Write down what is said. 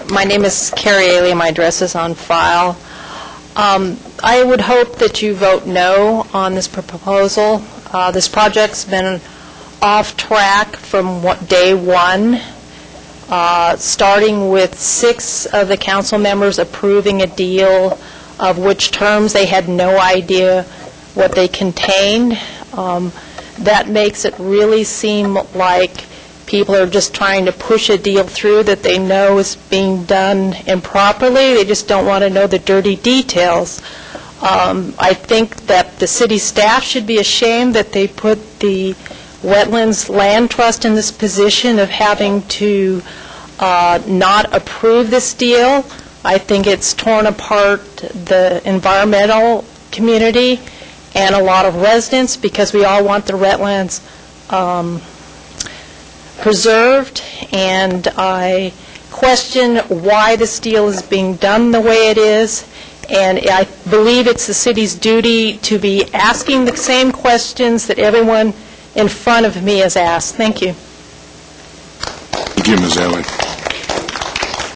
My name is Carrie Ailey. My address is on file. I would hope that you vote no on this proposal. This project's been off track from day one, starting with 6 of the council members approving a deal of which terms they had no idea what they contained. That makes it really seem like people are just trying to push a deal through that they know is being done improperly. They just don't want to know the dirty details. I think that the city staff should be ashamed that they put the Wetlands Land Trust in this position of having to not approve this deal. I think it's torn apart the environmental community and a lot of residents, because we all want the wetlands preserved, and I question why this deal is being done the way it is, and I believe it's the city's duty to be asking the same questions that everyone in front of me has asked. Thank you. Thank you, Ms. Ailey.